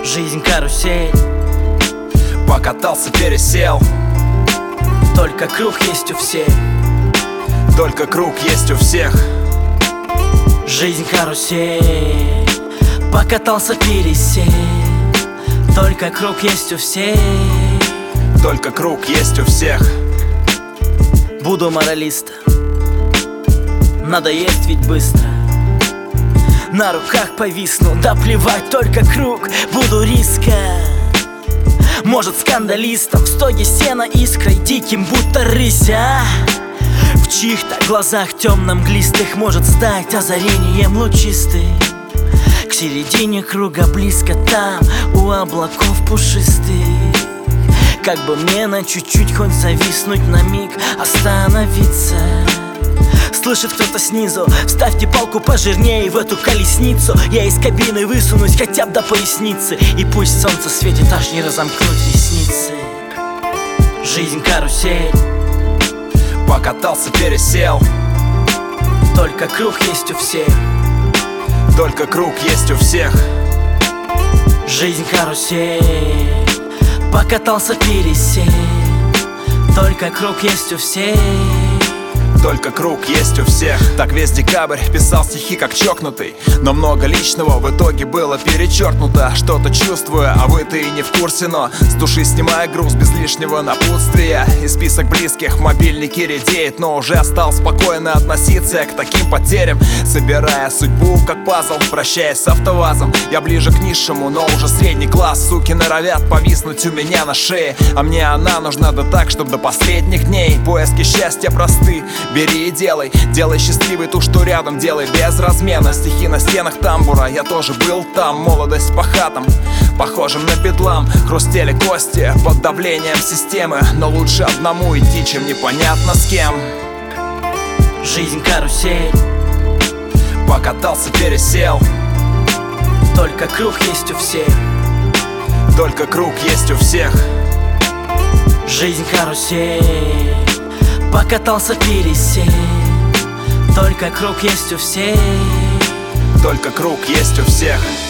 Жизнь карусель, покатался, пересел. только круг есть у всех. Только круг есть у всех. Жизнь карусель, покатался, пересел. Только круг есть у всех. Только круг есть у всех. Буду моралистом, надоест ведь быстро. На руках повисну, да плевать, только круг, буду риска. Может, скандалистом в стоге сена искрой, диким будто рыся. В чьих-то глазах темно-мглистых может стать озарением лучистых. К середине круга близко там, у облаков пушистых. Как бы мне на чуть-чуть хоть зависнуть, на миг остановиться. Слышит кто-то снизу: вставьте палку пожирнее в эту колесницу. Я из кабины высунусь хотя бы до поясницы, и пусть солнце светит, аж не разомкнуть ресницы. Жизнь карусель, покатался, пересел. только круг есть у всех. Только круг есть у всех. Жизнь карусель, покатался, пересел. Только круг есть у всех. Только круг есть у всех. Так весь декабрь писал стихи как чокнутый, но много личного в итоге было перечеркнуто. Что-то чувствую, а вы-то и не в курсе, но с души снимая груз без лишнего напутствия. И список близких в мобильнике редеет, но уже стал спокойно относиться к таким потерям, собирая судьбу как пазл, прощаясь с автовазом. Я ближе к низшему, но уже средний класс. Суки норовят повиснуть у меня на шее, а мне она нужна да так, чтоб до последних дней. Поиски счастья просты, бери и делай. Делай счастливой ту, что рядом, делай без размена. Стихи на стенах тамбура, я тоже был там. Молодость по хатам, похожим на бедлам. Хрустели кости под давлением системы, но лучше одному идти, чем непонятно с кем. Жизнь карусель, покатался, пересел. только круг есть у всех. Только круг есть у всех. Жизнь карусель, покатался, пересел. Только круг есть у всех. Только круг есть у всех.